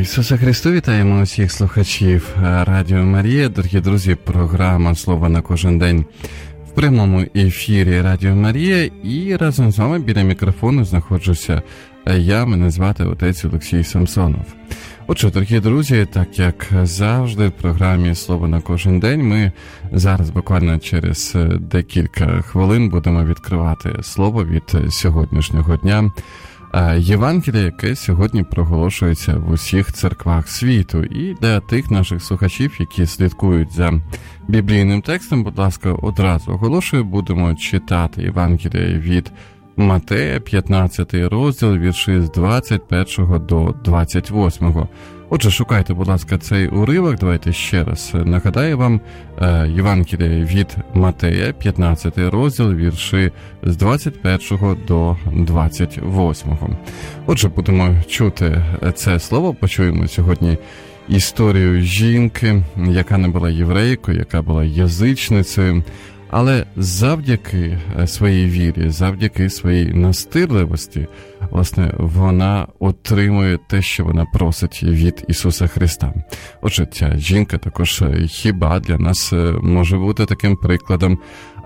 Ісуса Христу, вітаємо усіх слухачів Радіо Марія. Дорогі друзі, програма «Слово на кожен день» в прямому ефірі Радіо Марія. І разом з вами біля мікрофону знаходжуся мене звати отець Олексій Самсонов. Отже, дорогі друзі, так як завжди в програмі «Слово на кожен день» ми зараз буквально через декілька хвилин будемо відкривати слово від сьогоднішнього дня. Євангелія, яке сьогодні проголошується в усіх церквах світу. І для тих наших слухачів, які слідкують за біблійним текстом, будь ласка, одразу оголошую, будемо читати Євангелія від Матея, 15 розділ, вірші з 21 до 28. Отже, шукайте, будь ласка, цей уривок. Давайте ще раз нагадаю вам Євангелія від Матея, 15 розділ, вірші з 21 до 28. Отже, будемо чути це слово, почуємо сьогодні історію жінки, яка не була єврейкою, яка була язичницею, але завдяки своїй вірі, завдяки своїй настирливості, власне, вона отримує те, що вона просить від Ісуса Христа. Отже, ця жінка також хіба для нас може бути таким прикладом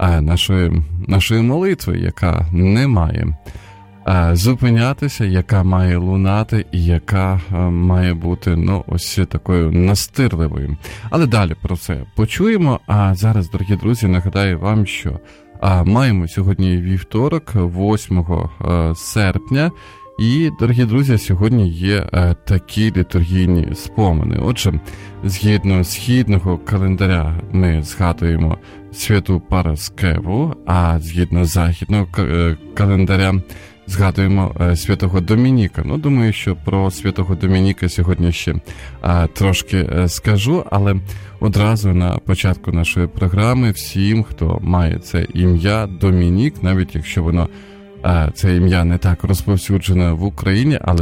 нашої молитви, яка не має зупинятися, яка має лунати і яка має бути, ось такою настирливою. Але далі про це почуємо. А зараз, дорогі друзі, нагадаю вам, що маємо сьогодні вівторок, 8 серпня, і, дорогі друзі, сьогодні є такі літургійні спомини. Отже, згідно східного календаря ми згадуємо святу Параскеву, а згідно західного календаря згадуємо святого Домініка. Думаю, що про святого Домініка сьогодні ще трошки скажу, але одразу на початку нашої програми всім, хто має це ім'я Домінік, навіть якщо це ім'я не так розповсюджене в Україні, але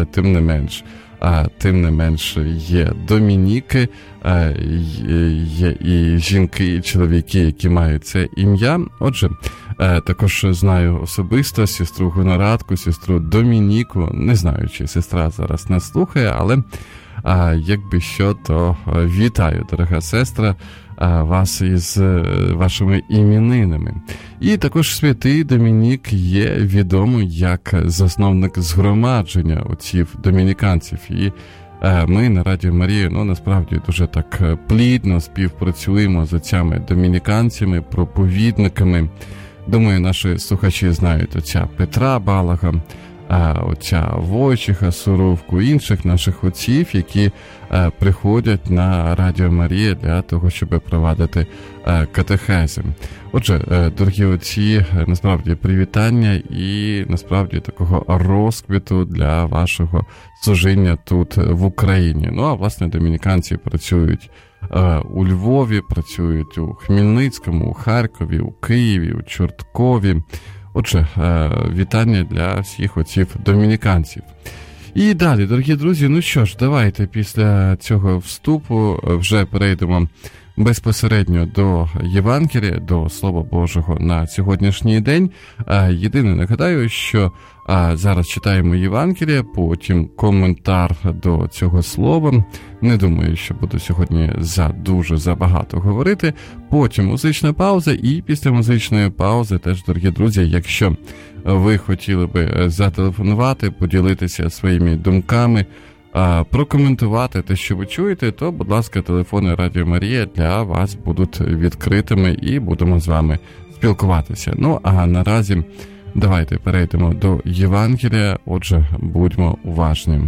тим не менш є Домініки, є і жінки, і чоловіки, які мають це ім'я. Отже, також знаю особисто сестру Гонорадку, сестру Домініку. Не знаю, чи сестра зараз нас слухає, але якби що, то вітаю, дорога сестра, вас із вашими іменинами. І також святий Домінік є відомий як засновник згромадження отців домініканців. І ми на Радіо Марія, насправді дуже так плідно співпрацюємо з отцями-домініканцями, проповідниками. Думаю, наші слухачі знають отця Петра Балага, отця Войчиха Суровку, інших наших отців, які приходять на Радіо Марія для того, щоб провадити катехези. Отже, дорогі отці, насправді привітання і насправді такого розквіту для вашого служіння тут в Україні. А власне домініканці працюють у Львові, працюють у Хмельницькому, у Харкові, у Києві, у Чорткові. Отже, вітання для всіх отців-домініканців. І далі, дорогі друзі, що ж, давайте після цього вступу вже перейдемо безпосередньо до Євангелія, до Слова Божого на сьогоднішній день. Єдине нагадаю, що зараз читаємо Євангелія, потім коментар до цього слова. Не думаю, що буду сьогодні дуже забагато говорити. Потім музична пауза, і після музичної паузи теж, дорогі друзі, якщо ви хотіли би зателефонувати, поділитися своїми думками, прокоментувати те, що ви чуєте, то, будь ласка, телефони Радіо Марія для вас будуть відкритими і будемо з вами спілкуватися. А наразі давайте перейдемо до Євангелія, отже, будьмо уважні.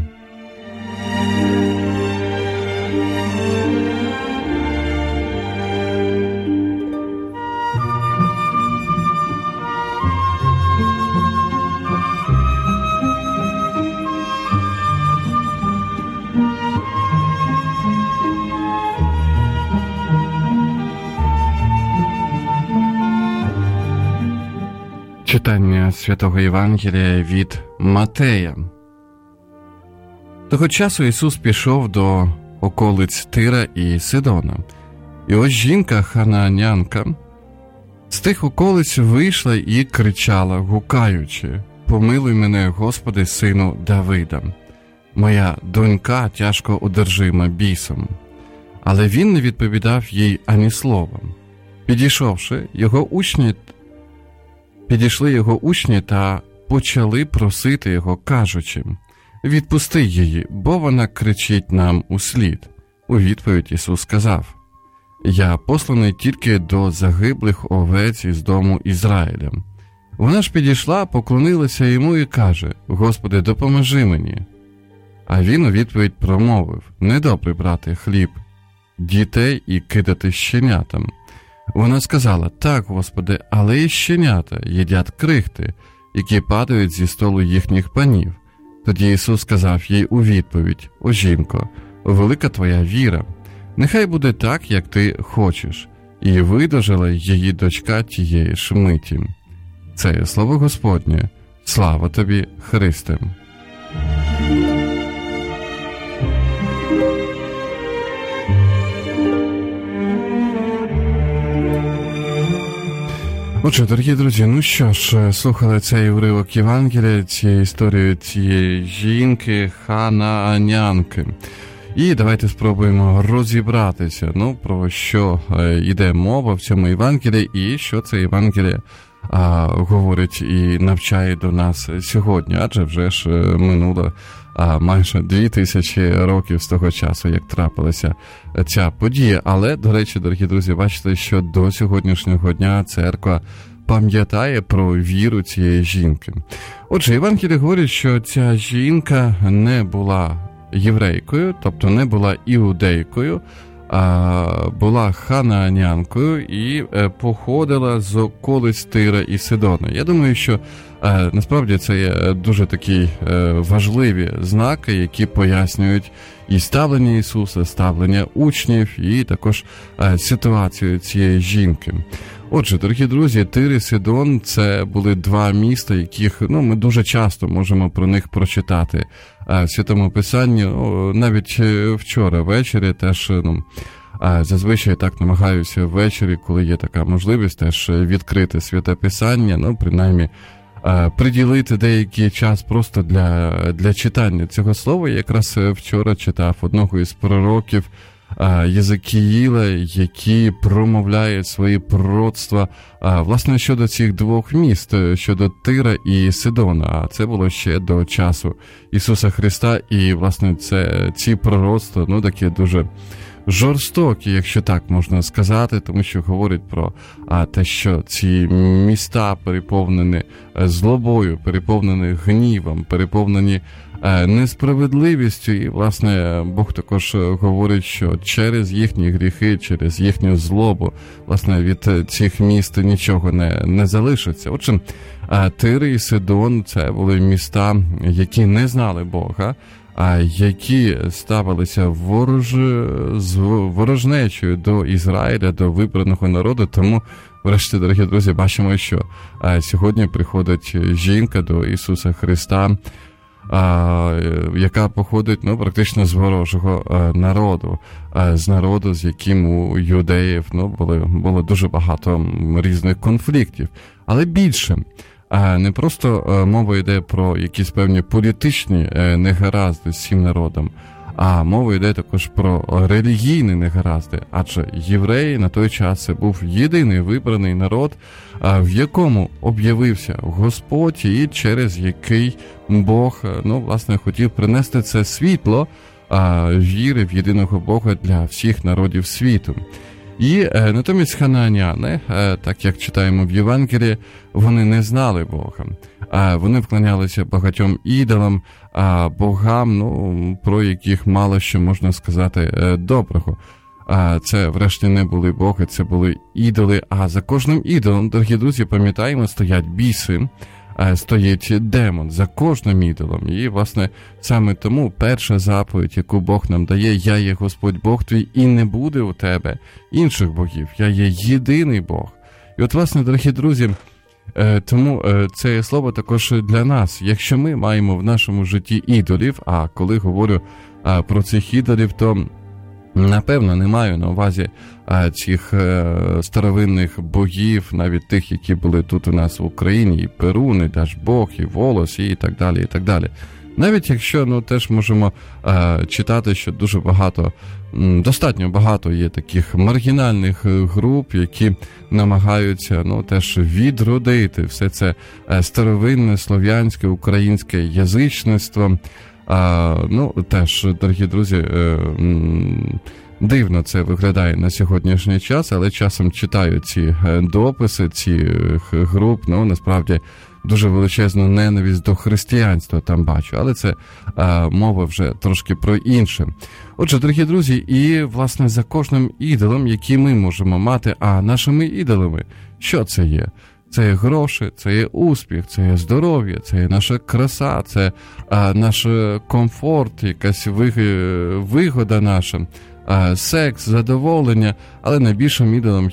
Читання Святого Євангелія від Матея. Того часу Ісус пішов до околиць Тира і Сидона. І ось жінка ханаанянка з тих околиць вийшла і кричала, гукаючи: «Помилуй мене, Господи, сину Давида. моя донька тяжко одержима бісом». Але він не відповідав їй ані словом. Підійшли його учні та почали просити його, кажучи: «Відпусти її, бо вона кричить нам услід». У відповідь Ісус сказав: «Я посланий тільки до загиблих овець із дому Ізраїля». Вона ж підійшла, поклонилася йому і каже: «Господи, допоможи мені». А він у відповідь промовив: «Недобре брати хліб дітей і кидати щенятам». Вона сказала: «Так, Господи, але і щенята їдять крихти, які падають зі столу їхніх панів». Тоді Ісус сказав їй у відповідь: «О, жінко, велика твоя віра, нехай буде так, як ти хочеш». І видужала її дочка тієї ж миті. Це є слово Господнє. Слава тобі, Христе! Отже, дорогі друзі, ну що ж, слухали цей уривок Євангелія, цієї історії цієї жінки, ханаанянки. І давайте спробуємо розібратися, про що йде мова в цьому Євангелії і що це Євангеліє говорить і навчає до нас сьогодні. Адже вже ж минуло майже 2000 років з того часу, як трапилася ця подія. Але, до речі, дорогі друзі, бачите, що до сьогоднішнього дня церква пам'ятає про віру цієї жінки. Отже, Євангеліє говорить, що ця жінка не була єврейкою, тобто не була іудейкою, а була ханаанянкою і походила з околиць Тира і Сидона. Я думаю, що насправді це є дуже такі важливі знаки, які пояснюють і ставлення Ісуса, ставлення учнів, і також ситуацію цієї жінки. Отже, дорогі друзі, Тир і Сидон – це були два міста, яких ми дуже часто можемо про них прочитати в Святому Писанні. Навіть вчора ввечері теж, зазвичай так намагаюся ввечері, коли є така можливість, теж відкрити Святе Писання, принаймні приділити деякий час просто для читання цього слова. Я якраз вчора читав одного із пророків Єзекіїла, який промовляє свої пророцтва, власне, щодо цих двох міст, щодо Тира і Сидона. А це було ще до часу Ісуса Христа, і, власне, ці пророцтва, такі дуже жорстокі, якщо так можна сказати, тому що говорить про те, що ці міста переповнені злобою, переповнені гнівом, переповнені несправедливістю, і, власне, Бог також говорить, що через їхні гріхи, через їхню злобу, власне, від цих міст нічого не залишиться. Отже, Тир і Сидон – це були міста, які не знали Бога, які ставилися з ворожнечою до Ізраїля, до вибраного народу. Тому, врешті, дорогі друзі, бачимо, що сьогодні приходить жінка до Ісуса Христа, яка походить практично з ворожого народу, з народу, з яким у юдеїв було дуже багато різних конфліктів. Але більше, не просто мова йде про якісь певні політичні негаразди з цим народом, а мова йде також про релігійні негаразди, адже євреї на той час це був єдиний вибраний народ, в якому об'явився Господь, і через який Бог, власне, хотів принести це світло віри в єдиного Бога для всіх народів світу. І натомість ханааняни, так як читаємо в Євангелії, вони не знали Бога. Вони вклонялися багатьом ідолам, богам, про яких мало що можна сказати доброго. Це, врешті, не були боги, це були ідоли. А за кожним ідолом, дорогі друзі, пам'ятаємо, стоять біси, стоїть демон за кожним ідолом. І, власне, саме тому перша заповідь, яку Бог нам дає: «Я є Господь Бог твій, і не буде у тебе інших богів. Я є єдиний Бог». І от, власне, дорогі друзі, тому це слово також для нас. Якщо ми маємо в нашому житті ідолів, а коли говорю про цих ідолів, то напевно не маю на увазі цих старовинних богів, навіть тих, які були тут у нас в Україні, і Перун, і Дажбог, і Волос, і так далі, і так далі. Навіть якщо, теж можемо читати, що дуже багато, достатньо багато є таких маргінальних груп, які намагаються, теж відродити все це старовинне, слов'янське, українське язичництво. Теж, дорогі друзі, дивно це виглядає на сьогоднішній час, але часом читаю ці дописи цих груп, насправді дуже величезну ненависть до християнства там бачу, але це мова вже трошки про інше. Отже, дорогі друзі, і, власне, за кожним ідолом, який ми можемо мати, а нашими ідолами, що це є? Це є гроші, це є успіх, це є здоров'я, це є наша краса, це наш комфорт, якась вигода наша, секс, задоволення, але найбільшим ідолом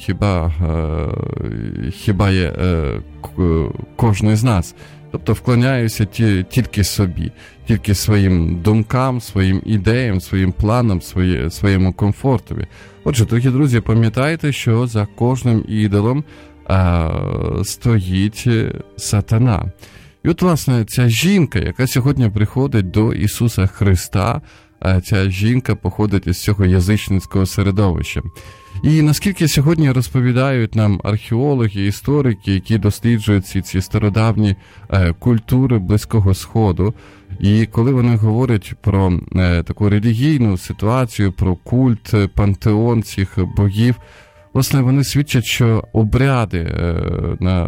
хіба є кожен з нас. Тобто вклоняюся тільки собі, тільки своїм думкам, своїм ідеям, своїм планам, своєму комфортові. Отже, дорогі друзі, пам'ятайте, що за кожним ідолом стоїть сатана. І от, власне, ця жінка, яка сьогодні приходить до Ісуса Христа, ця жінка походить із цього язичницького середовища. І наскільки сьогодні розповідають нам археологи, історики, які досліджують ці стародавні культури Близького Сходу, і коли вони говорять про таку релігійну ситуацію, про культ, пантеон цих богів, власне, вони свідчать, що обряди на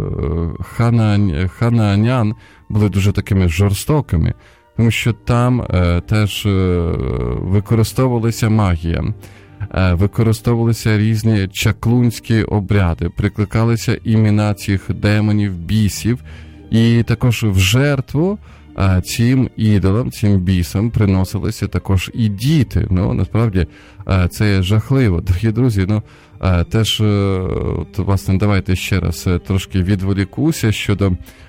ханаанян були дуже такими жорстокими, тому що там теж використовувалася магія, використовувалися різні чаклунські обряди, прикликалися імена цих демонів, бісів, і також в жертву цим ідолам, цим бісам приносилися також і діти. Насправді, це жахливо. Дорогі друзі, теж, власне, давайте ще раз трошки відволікуся щодо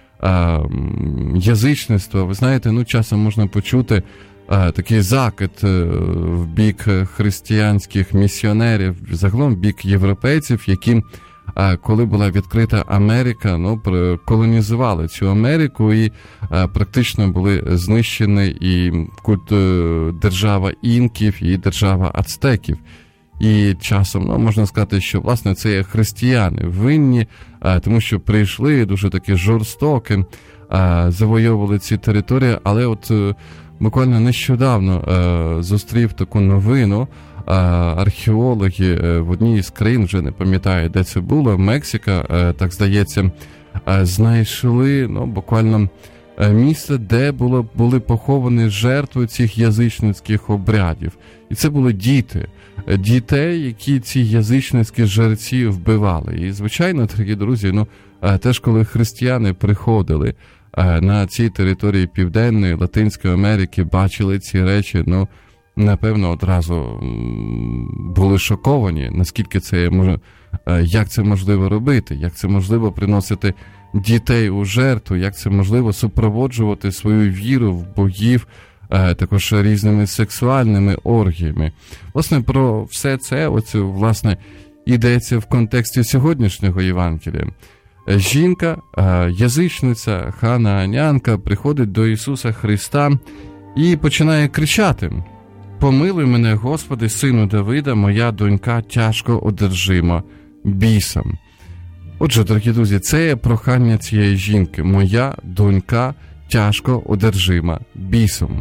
язичництва. Ви знаєте, часом можна почути такий закид в бік християнських місіонерів, загалом в бік європейців, які, коли була відкрита Америка, колонізували цю Америку і практично були знищені і держава інків, і держава ацтеків. І часом, можна сказати, що, власне, це є християни винні, тому що прийшли дуже такі жорстокі, завойовували ці території, але от буквально нещодавно зустрів таку новину, археологи в одній із країн, вже не пам'ятаю, де це було, Мексика, так здається, знайшли, буквально місце, де були поховані жертви цих язичницьких обрядів. І це були дітей, які ці язичницькі жерці вбивали. І, звичайно, дорогі друзі, теж коли християни приходили на ці території Південної, Латинської Америки, бачили ці речі, напевно, одразу були шоковані, наскільки це як це можливо робити, як це можливо приносити дітей у жертву, як це можливо супроводжувати свою віру в богів, також різними сексуальними оргіями. Власне, про все це, власне, йдеться в контексті сьогоднішнього Євангелія. Жінка, язичниця, ханаанянка приходить до Ісуса Христа і починає кричати: «Помилуй мене, Господи, сину Давида, моя донька тяжко одержима бісом». Отже, дорогі друзі, це є прохання цієї жінки. Моя донька тяжко одержима бісом.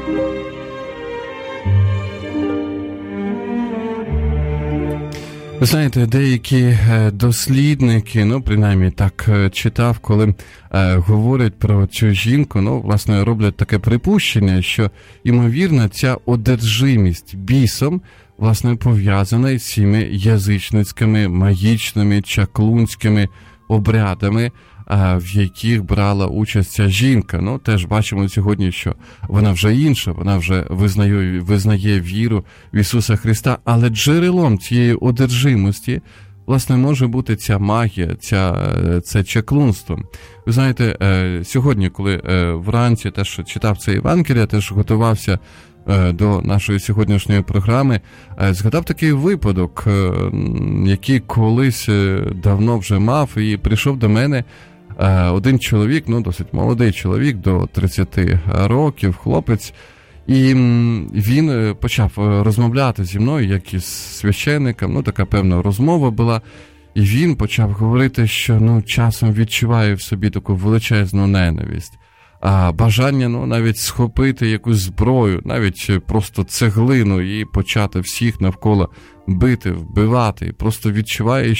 Ви знаєте, деякі дослідники, принаймні так читав, коли говорять про цю жінку, власне, роблять таке припущення, що, ймовірно, ця одержимість бісом, власне, пов'язана із цими язичницькими, магічними, чаклунськими обрядами, в яких брала участь ця жінка. Теж бачимо сьогодні, що вона вже інша, вона вже визнає віру в Ісуса Христа, але джерелом цієї одержимості, власне, може бути ця магія, це чаклунство. Ви знаєте, сьогодні, коли вранці теж читав це Євангеліє, теж готувався до нашої сьогоднішньої програми, згадав такий випадок, який колись давно вже мав, і прийшов до мене один чоловік, досить молодий чоловік, до 30 років, хлопець, і він почав розмовляти зі мною, як із священником, така певна розмова була, і він почав говорити, що часом відчуває в собі таку величезну ненависть, бажання навіть схопити якусь зброю, навіть просто цеглину і почати всіх навколо бити, вбивати, і просто відчуває,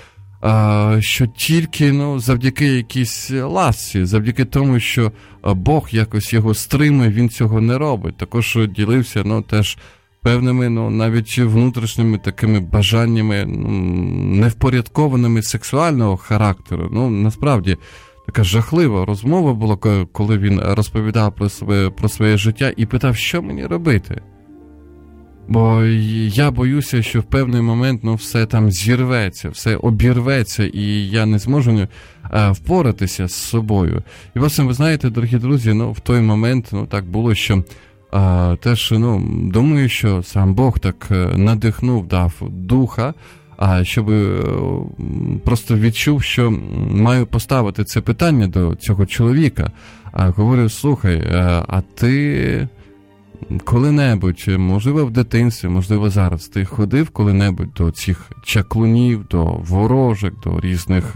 що тільки завдяки якійсь ласці, завдяки тому, що Бог якось його стримує, він цього не робить. Також ділився теж певними навіть внутрішніми такими бажаннями, невпорядкованими сексуального характеру. Насправді, така жахлива розмова була, коли він розповідав про своє життя і питав, що мені робити. Бо я боюся, що в певний момент все там зірветься, все обірветься, і я не зможу впоратися з собою. І власне, ви знаєте, дорогі друзі, в той момент так було, що теж, думаю, що сам Бог так надихнув, дав духа, щоб просто відчув, що маю поставити це питання до цього чоловіка. Говорю, слухай, а ти коли-небудь, можливо в дитинстві, можливо зараз, ти ходив коли-небудь до цих чаклунів, до ворожок, до різних,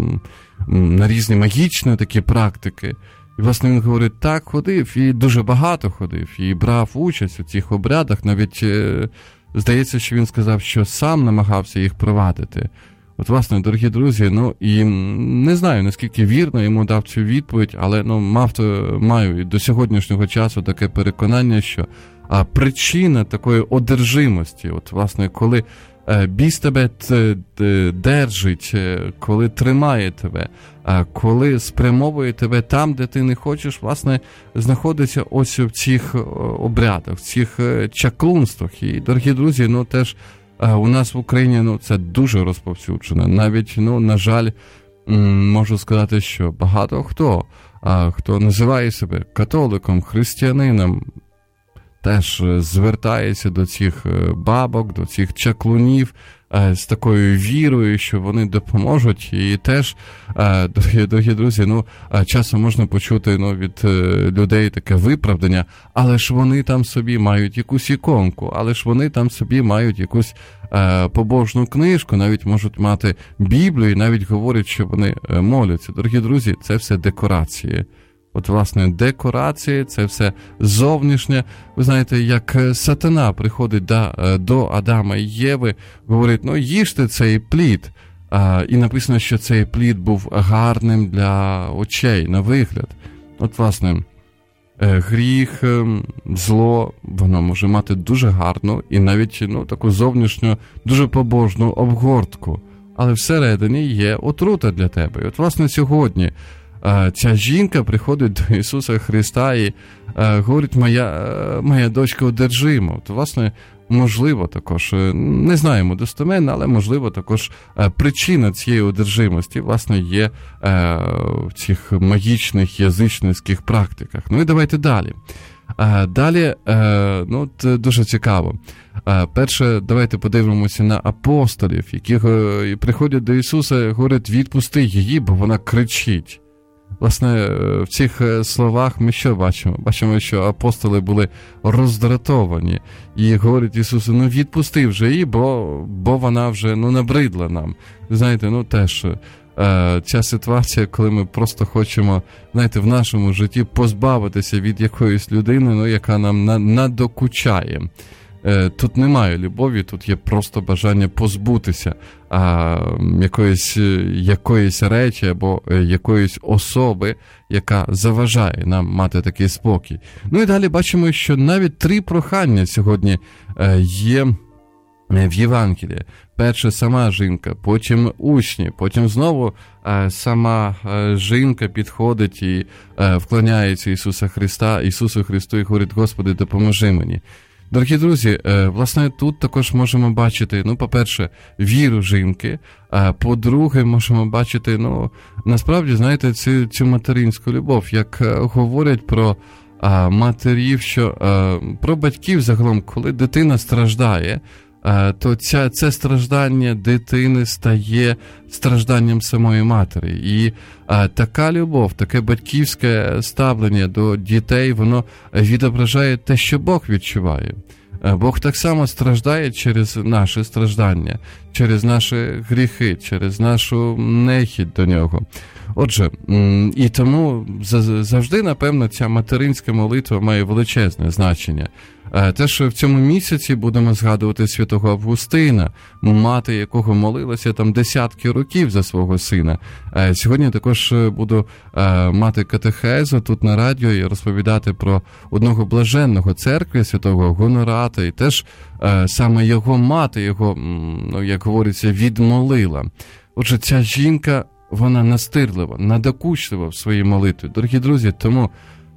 на різні магічні такі практики? І, власне, він говорить, так, ходив, і дуже багато ходив, і брав участь у цих обрядах, навіть, здається, що він сказав, що сам намагався їх провадити. От, власне, дорогі друзі, і не знаю, наскільки вірно йому дав цю відповідь, але, маю і до сьогоднішнього часу таке переконання, що причина такої одержимості, от, власне, коли біс тебе держить, коли тримає тебе, коли спрямовує тебе там, де ти не хочеш, власне, знаходиться ось в цих обрядах, в цих чаклунствах. І, дорогі друзі, теж у нас в Україні це дуже розповсюджено. Навіть, на жаль, можу сказати, що багато хто називає себе католиком, християнином, теж звертається до цих бабок, до цих чаклунів з такою вірою, що вони допоможуть. І теж, дорогі друзі, часом можна почути від людей таке виправдання, але ж вони там собі мають якусь іконку, але ж вони там собі мають якусь побожну книжку, навіть можуть мати Біблію, і навіть говорять, що вони моляться. Дорогі друзі, це все декорації. От, власне, декорації, це все зовнішнє. Ви знаєте, як сатана приходить до Адама і Єви, говорить, їжте цей плід. І написано, що цей плід був гарним для очей, на вигляд. От, власне, гріх, зло, воно може мати дуже гарну і навіть таку зовнішню, дуже побожну обгортку. Але всередині є отрута для тебе. І от, власне, сьогодні ця жінка приходить до Ісуса Христа і говорить, моя дочка одержима. От, власне, можливо також, не знаємо достеменно, але можливо також причина цієї одержимості, власне, є в цих магічних язичницьких практиках. І давайте далі. Далі, дуже цікаво. Перше, давайте подивимося на апостолів, які приходять до Ісуса і говорять, відпусти її, бо вона кричить. Власне, в цих словах ми що бачимо? Бачимо, що апостоли були роздратовані і говорять Ісусу, відпусти вже її, бо вона вже набридла нам. Знаєте, теж ця ситуація, коли ми просто хочемо, в нашому житті позбавитися від якоїсь людини, яка нам надокучає. Тут немає любові, тут є просто бажання позбутися якоїсь речі або якоїсь особи, яка заважає нам мати такий спокій. І далі бачимо, що навіть 3 прохання сьогодні є в Євангелії. Перше сама жінка, потім учні, потім знову сама жінка підходить і вклоняється Ісусу Христу і говорить, Господи, допоможи мені. Дорогі друзі, власне, тут також можемо бачити, по-перше, віру жінки, по-друге, можемо бачити, насправді, знаєте, цю материнську любов, як говорять про матерів, що про батьків загалом, коли дитина страждає, то це страждання дитини стає стражданням самої матері. І така любов, таке батьківське ставлення до дітей, воно відображає те, що Бог відчуває. Бог так само страждає через наші страждання, через наші гріхи, через нашу нехідь до Нього. Отже, і тому завжди, напевно, ця материнська молитва має величезне значення. Те, що в цьому місяці будемо згадувати святого Августина, мати якого молилася там десятки років за свого сина. Сьогодні також буду мати катехезу тут на радіо і розповідати про одного блаженного церкви, святого Гонората, і теж саме його мати, його, як говориться, відмолила. Отже, ця жінка, вона настирлива, надокучлива в своїй молитві. Дорогі друзі, тому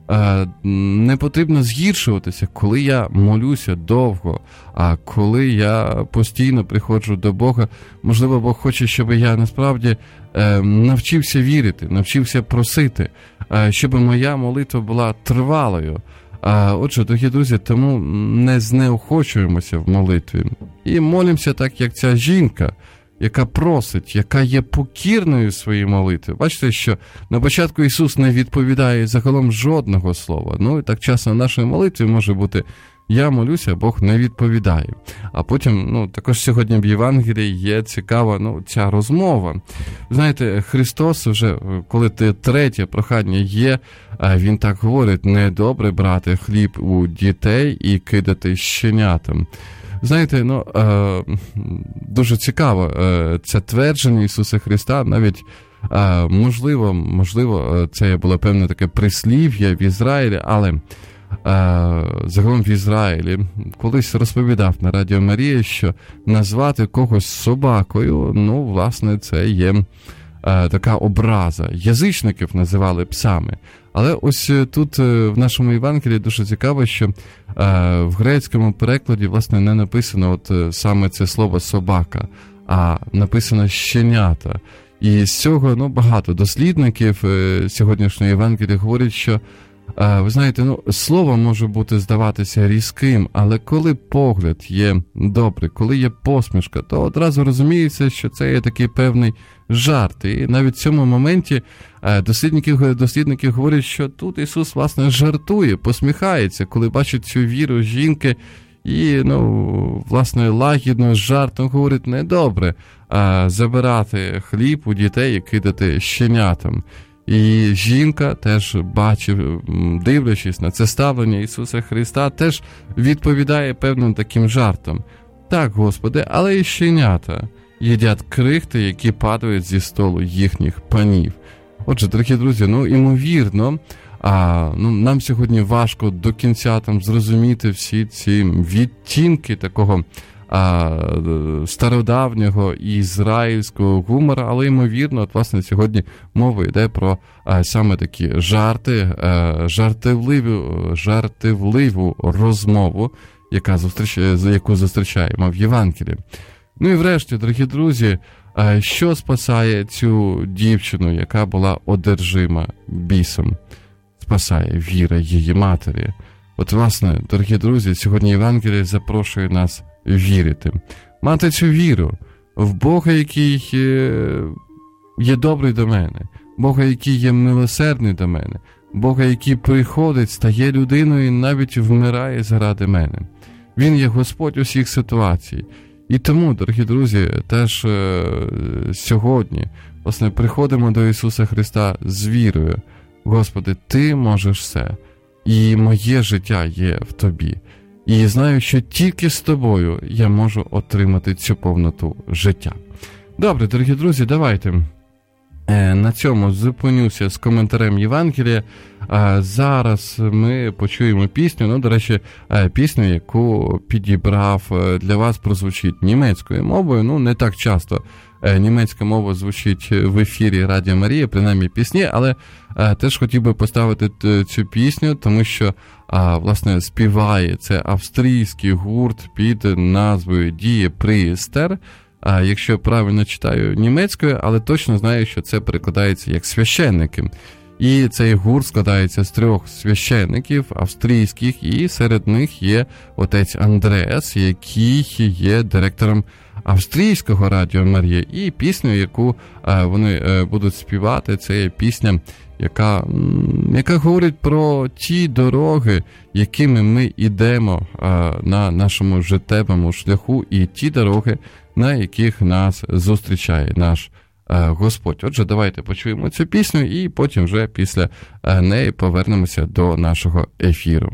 не потрібно згіршуватися, коли я молюся довго, а коли я постійно приходжу до Бога. Можливо, Бог хоче, щоб я насправді навчився вірити, навчився просити, щоб моя молитва була тривалою. Отже, дорогі друзі, тому не знеохочуємося в молитві і молимося так, як ця жінка, яка просить, яка є покірною в своїй молитві. Бачите, що на початку Ісус не відповідає загалом жодного слова. І так часто в нашій молитві може бути «я молюся, Бог не відповідає». А потім, також сьогодні в Євангелії є цікава, ця розмова. Знаєте, Христос вже, коли третє прохання є, Він так говорить: «Недобре брати хліб у дітей і кидати щенятам». Знаєте, дуже цікаво це твердження Ісуса Христа, навіть, можливо, це було певне таке прислів'я в Ізраїлі, але загалом в Ізраїлі колись розповідав на Радіо Марія, що назвати когось собакою, власне, це є така образа. Язичників називали псами. Але ось тут в нашому Євангелії дуже цікаво, що в грецькому перекладі, власне, не написано саме це слово «собака», а написано «щенята». І з цього багато дослідників сьогоднішньої Євангелії говорять, що, ви знаєте, слово може бути здаватися різким, але коли погляд є добрий, коли є посмішка, то одразу розуміється, що це є такий певний жарт. І навіть в цьому моменті дослідники говорять, що тут Ісус, власне, жартує, посміхається, коли бачить цю віру жінки і, власне, лагідно, з жартом говорить: недобре забирати хліб у дітей і кидати щенятам. І жінка теж дивлячись на це ставлення Ісуса Христа, теж відповідає певним таким жартом: так, Господи, але і щенята їдять крихти, які падають зі столу їхніх панів. Отже, дорогі друзі, ймовірно, нам сьогодні важко до кінця зрозуміти всі ці відтінки такого стародавнього ізраїльського гумора, але, ймовірно, власне, сьогодні мова йде про саме такі жарти, жартівливу розмову, яку зустрічаємо в Євангелії. І врешті, дорогі друзі, що спасає цю дівчину, яка була одержима бісом? Спасає віра її матері. От, власне, дорогі друзі, сьогодні Євангеліє запрошує нас вірити. Мати цю віру в Бога, який є добрий до мене, Бога, який є милосердний до мене, Бога, який приходить, стає людиною і навіть вмирає заради мене. Він є Господь усіх ситуацій. І тому, дорогі друзі, теж сьогодні, власне, приходимо до Ісуса Христа з вірою: Господи, Ти можеш все, і моє життя є в Тобі. І знаю, що тільки з Тобою я можу отримати цю повноту життя. Добре, дорогі друзі, давайте на цьому зупинюся з коментарем Євангелія. Зараз ми почуємо пісню, до речі, пісню, яку підібрав для вас, прозвучить німецькою мовою. Не так часто німецька мова звучить в ефірі Радіо Марія, принаймні пісні, але теж хотів би поставити цю пісню, тому що, власне, співає це австрійський гурт під назвою Die Priester, якщо я правильно читаю німецькою, але точно знаю, що це перекладається як священники. І цей гурт складається з 3 священників австрійських, і серед них є отець Андреас, який є директором австрійського Радіо Марія. І пісню, яку вони будуть співати, це є пісня, яка говорить про ті дороги, якими ми йдемо на нашому життєвому шляху, і ті дороги, на яких нас зустрічає наш Господь. Отже, давайте почуємо цю пісню і потім вже після неї повернемося до нашого ефіру.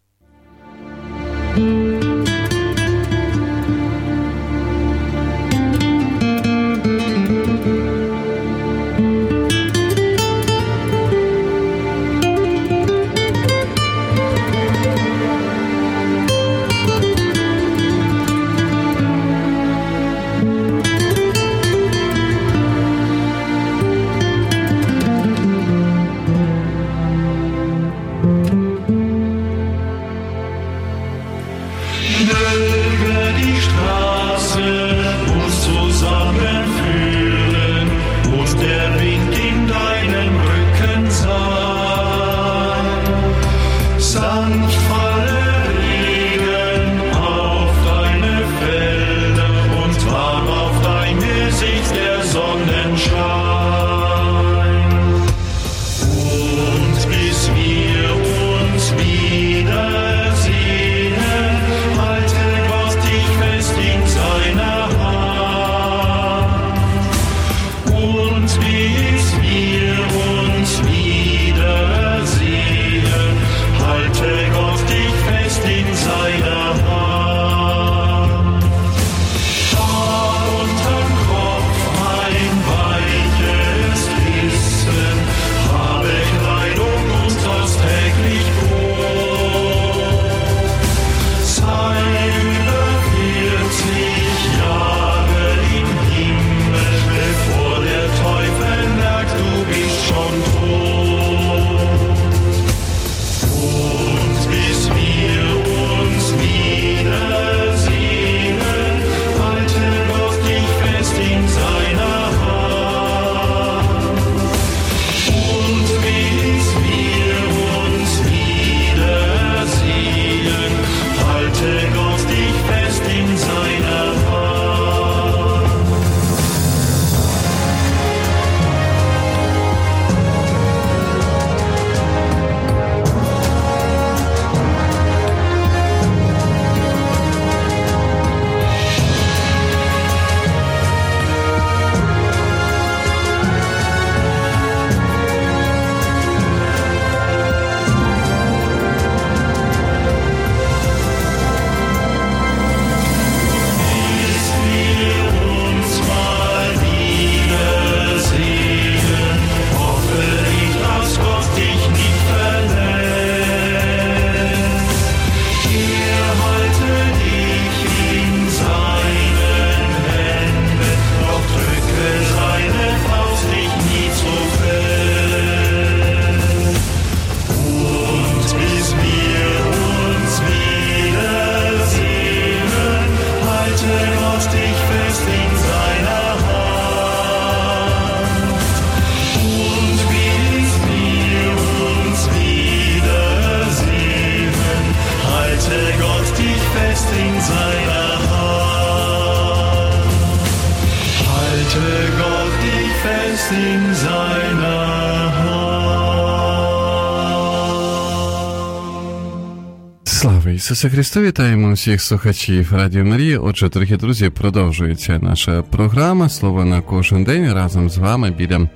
Слава Ісусу Христу! Вітаємо всіх слухачів Радіо Марія. Отже, дорогі друзі, продовжується наша програма «Слово на кожен день». Разом з вами біля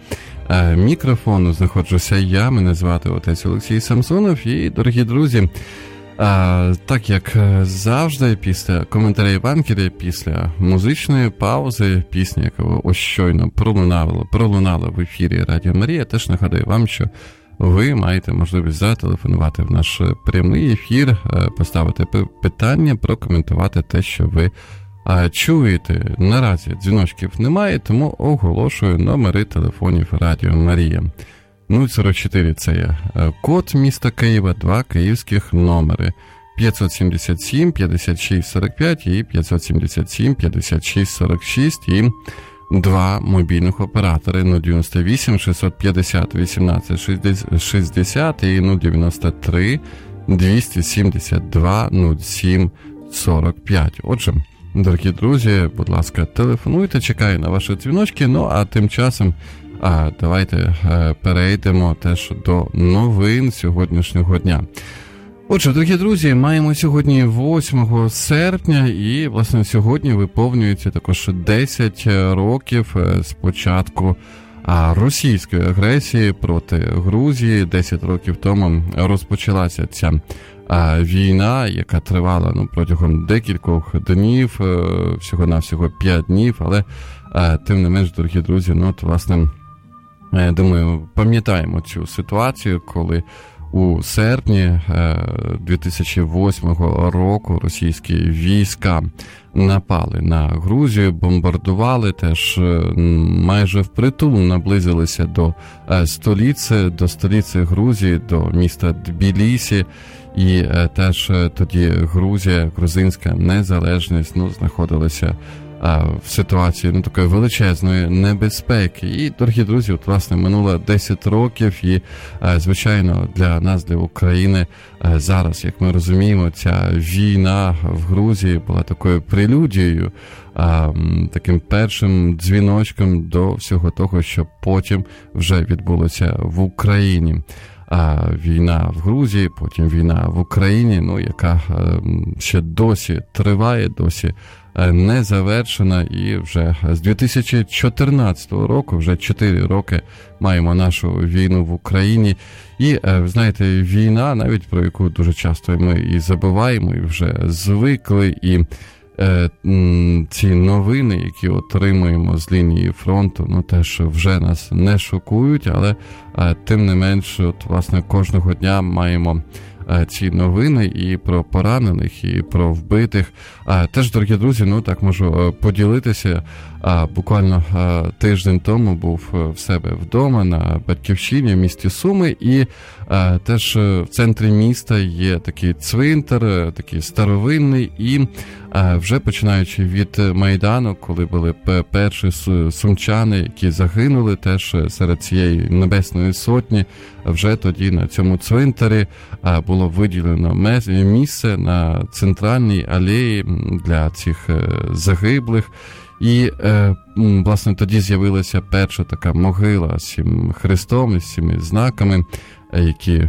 мікрофону знаходжуся я, мене звати отець Олексій Самсонов. І, дорогі друзі, так як завжди, після коментаря Євангелія, після музичної паузи, пісня, яка ось щойно пролунала в ефірі Радіо Марія, теж нагадую вам, що ви маєте можливість зателефонувати в наш прямий ефір, поставити питання, прокоментувати те, що ви чуєте. Наразі дзвіночків немає, тому оголошую номери телефонів Радіо Марія. 044 – це є код міста Києва, 2 київських номери. 577 56 45 і 577 56 46. І два мобільних оператори 098 650 18 60 і 093 272 07 45. Отже, дорогі друзі, будь ласка, телефонуйте, чекаю на ваші дзвіночки, ну а тим часом давайте перейдемо теж до новин сьогоднішнього дня. Отже, дорогі друзі, маємо сьогодні 8 серпня і, власне, сьогодні виповнюється також 10 років з початку російської агресії проти Грузії. 10 років тому розпочалася ця війна, яка тривала протягом декількох днів, всього-навсього 5 днів, але тим не менш, дорогі друзі, власне, я думаю, пам'ятаємо цю ситуацію, коли у серпні 2008 року російські війська напали на Грузію, бомбардували, теж майже впритул наблизилися до столиці Грузії, до міста Тбілісі, і теж тоді грузинська незалежність знаходилася в ситуації такої величезної небезпеки. І, дорогі друзі, власне, минуло 10 років, і, звичайно, для нас, для України, зараз, як ми розуміємо, ця війна в Грузії була такою прелюдією, таким першим дзвіночком до всього того, що потім вже відбулося в Україні. Війна в Грузії, потім війна в Україні, яка ще досі триває, досі не завершена, і вже з 2014 року, вже 4 роки маємо нашу війну в Україні. І, знаєте, війна, навіть про яку дуже часто ми і забуваємо, і вже звикли, і ці новини, які отримуємо з лінії фронту, теж вже нас не шокують, але тим не менш, власне, кожного дня маємо ці новини і про поранених, і про вбитих. Теж, дорогі друзі, так можу поділитися. Буквально тиждень тому був в себе вдома на Батьківщині в місті Суми, і теж в центрі міста є такий цвинтар, такий старовинний, і вже починаючи від Майдану, коли були перші сумчани, які загинули теж серед цієї Небесної Сотні, вже тоді на цьому цвинтарі було виділено місце на центральній алеї для цих загиблих. І, власне, тоді з'явилася перша така могила з цим хрестом, з цими знаками, які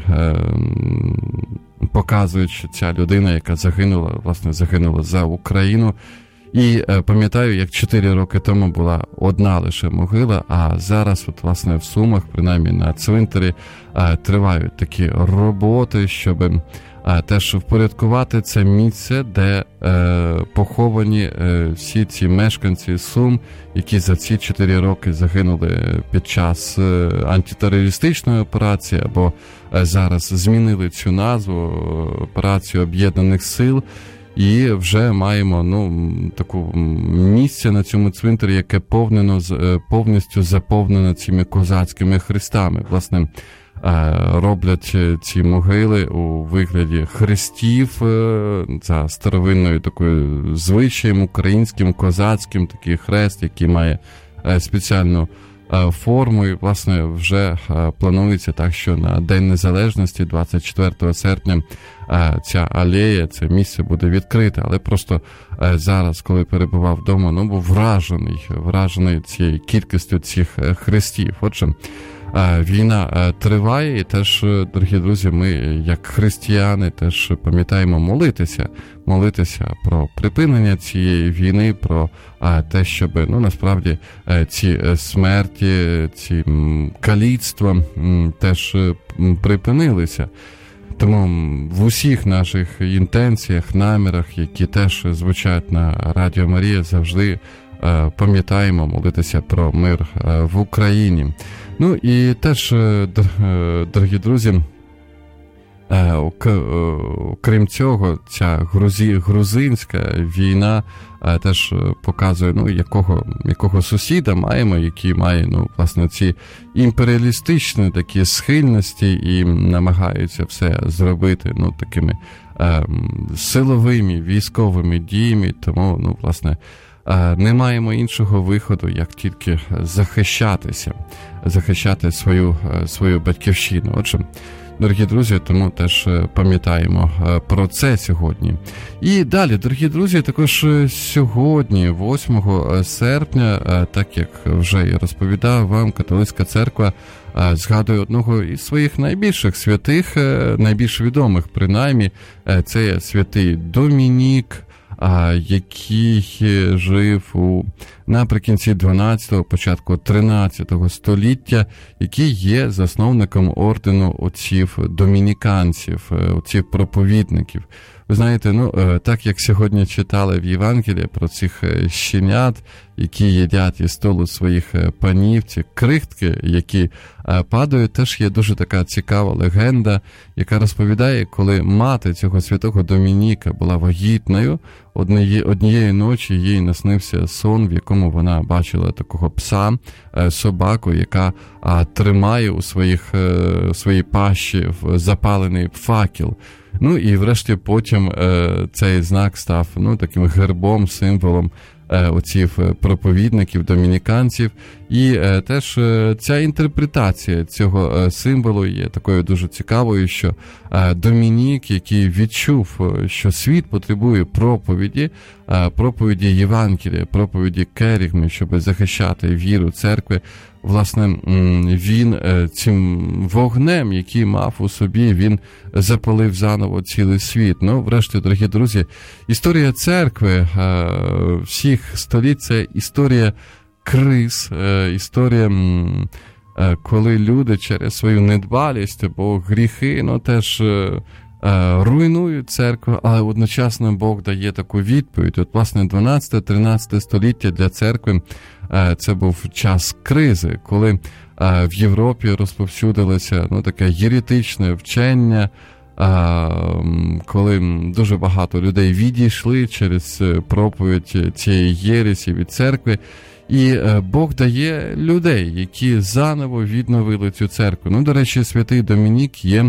показують, що ця людина, яка загинула за Україну. І пам'ятаю, як 4 роки тому була одна лише могила, а зараз, власне, в Сумах, принаймні на цвинтарі, тривають такі роботи, щоб теж впорядкувати це місце, де поховані всі ці мешканці Сум, які за ці 4 роки загинули під час антитерористичної операції, або зараз змінили цю назву, операцію Об'єднаних сил. І вже маємо таку місце на цьому цвинтарі, яке повністю заповнено цими козацькими хрестами. Власне, роблять ці могили у вигляді хрестів за старовинною такою звичаєм українським, козацьким, такий хрест, який має спеціальну форму, і, власне, вже планується так, що на День Незалежності, 24 серпня, ця алея, це місце буде відкрите. Але просто зараз, коли перебував вдома, був вражений цією кількістю цих хрестів. Отже, війна триває, і теж, дорогі друзі, ми, як християни, теж пам'ятаємо молитися про припинення цієї війни, про те, щоб, насправді, ці смерті, ці каліцтва теж припинилися. Тому в усіх наших інтенціях, намірах, які теж звучать на Радіо Марія, завжди пам'ятаємо молитися про мир в Україні. І теж, дорогі друзі, окрім цього, ця грузинська війна теж показує, якого сусіда маємо, який має, власне, ці імперіалістичні такі схильності і намагаються все зробити, такими силовими, військовими діями. Тому, власне, не маємо іншого виходу, як тільки захищати свою батьківщину. Отже, дорогі друзі, тому теж пам'ятаємо про це сьогодні. І далі, дорогі друзі, також сьогодні, 8 серпня, так як вже і розповідав вам, католицька церква згадує одного із своїх найбільших святих, найбільш відомих принаймні, це є святий Домінік, який жив наприкінці 12-го, початку 13-го століття, який є засновником ордену отців-домініканців, отців-проповідників. Ви знаєте, так як сьогодні читали в Євангелії про цих щенят, які їдять із столу своїх панів, ці крихтки, які падають, теж є дуже така цікава легенда, яка розповідає, коли мати цього святого Домініка була вагітною, однієї ночі їй наснився сон, в якому вона бачила такого пса, собаку, яка тримає у своїй пащі запалений факел. І врешті потім цей знак став таким гербом, символом отців проповідників, домініканців. І теж ця інтерпретація цього символу є такою дуже цікавою, що Домінік, який відчув, що світ потребує проповіді Євангелія, проповіді керігми, щоб захищати віру церкви, власне, він цим вогнем, який мав у собі, він запалив заново цілий світ. Врешті, дорогі друзі, історія церкви всіх століть – це історія криз, історія, коли люди через свою недбалість або гріхи, теж руйнують церкву, але одночасно Бог дає таку відповідь. От, власне, 12-13 століття для церкви це був час кризи, коли в Європі розповсюдилося таке єретичне вчення, коли дуже багато людей відійшли через проповідь цієї єресі від церкви, і Бог дає людей, які заново відновили цю церкву. До речі, святий Домінік є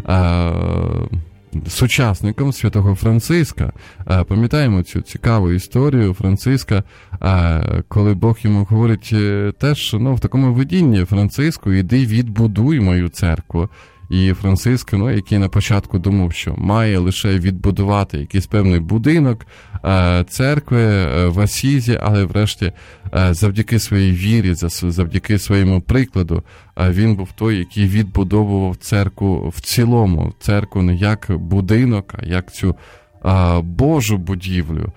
сучасником святого Франциска. Пам'ятаємо цю цікаву історію Франциска, коли Бог йому говорить теж в такому видінні: Франциску, іди відбудуй мою церкву. І Франциск, який на початку думав, що має лише відбудувати якийсь певний будинок церкви в Асізі, але врешті завдяки своїй вірі, завдяки своєму прикладу, він був той, який відбудовував церкву в цілому, церкву не як будинок, а як цю Божу будівлю,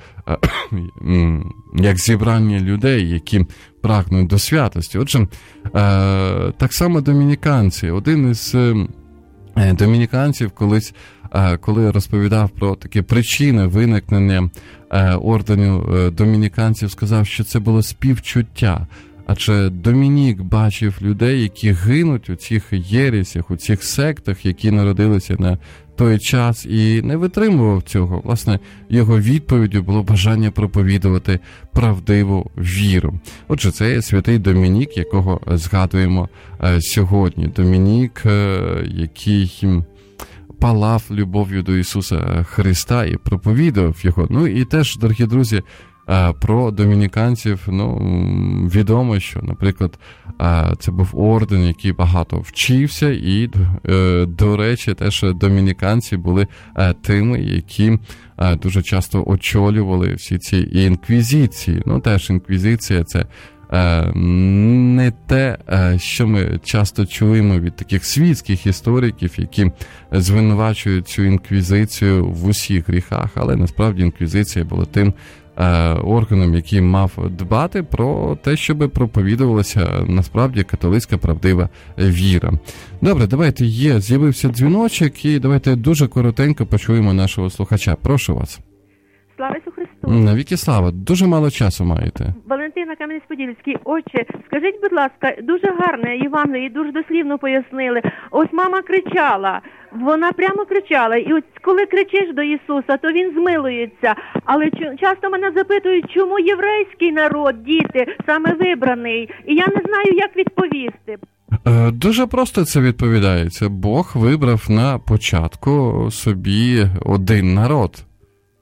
як зібрання людей, які прагнуть до святості. Отже, так само домініканці. Один із домініканців колись, коли розповідав про такі причини виникнення ордену домініканців, сказав, що це було співчуття. Адже Домінік бачив людей, які гинуть у цих єресях, у цих сектах, які народилися на той час, і не витримував цього. Власне, його відповіддю було бажання проповідувати правдиву віру. Отже, це є святий Домінік, якого згадуємо сьогодні. Домінік, який палав любов'ю до Ісуса Христа і проповідував його. І теж, дорогі друзі, про домініканців, відомо, що, наприклад, це був орден, який багато вчився, і, до речі, теж домініканці були тими, які дуже часто очолювали всі ці інквізиції. Теж інквізиція – це не те, що ми часто чуємо від таких світських істориків, які звинувачують цю інквізицію в усіх гріхах, але насправді інквізиція була тим органом, який мав дбати про те, щоб проповідувалася насправді католицька правдива віра. Добре, давайте, з'явився дзвіночок, і давайте дуже коротенько почуємо нашого слухача. Прошу вас. Слава Ісусу Христу! Навіки слава! Дуже мало часу маєте. Валентина, Кам'янець-Подільський. Отче, скажіть, будь ласка, дуже гарне Євангеліє, дуже дослівно пояснили. Ось мама кричала, вона прямо кричала. І от коли кричиш до Ісуса, то Він змилується. Але часто мене запитують, чому єврейський народ, діти, саме вибраний. І я не знаю, як відповісти. Дуже просто це відповідається. Бог вибрав на початку собі один народ.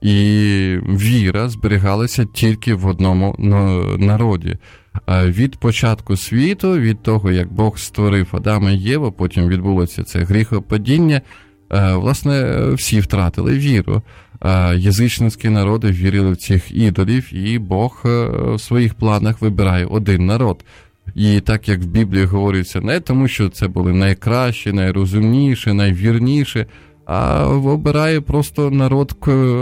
і віра зберігалася тільки в одному народі. Від початку світу, від того, як Бог створив Адама і Єву, потім відбулося це гріхопадіння, власне, всі втратили віру. Язичницькі народи вірили в цих ідолів, і Бог в своїх планах вибирає один народ. І так, як в Біблії говориться, не тому, що це були найкращі, найрозумніші, найвірніші, а обирає просто народ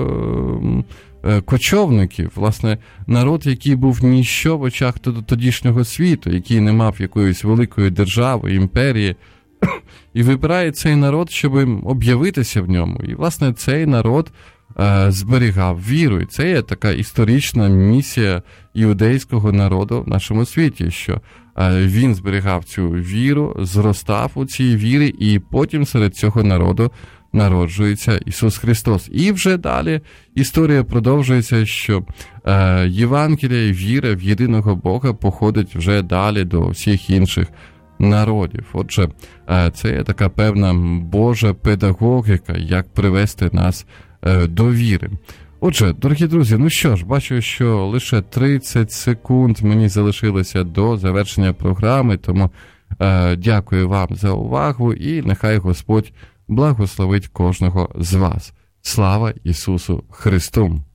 кочовників, власне, народ, який був ніщо в очах тодішнього світу, який не мав якоїсь великої держави, імперії, і вибирає цей народ, щоб об'явитися в ньому. І, власне, цей народ зберігав віру. І це є така історична місія іудейського народу в нашому світі, що він зберігав цю віру, зростав у цій вірі, і потім серед цього народу народжується Ісус Христос. І вже далі історія продовжується, що Євангелія і віра в єдиного Бога походить вже далі до всіх інших народів. Отже, це є така певна Божа педагогіка, як привести нас до віри. Отже, дорогі друзі, ну що ж, бачу, що лише 30 секунд мені залишилося до завершення програми, тому дякую вам за увагу і нехай Господь благословить кожного з вас. Слава Ісусу Христу!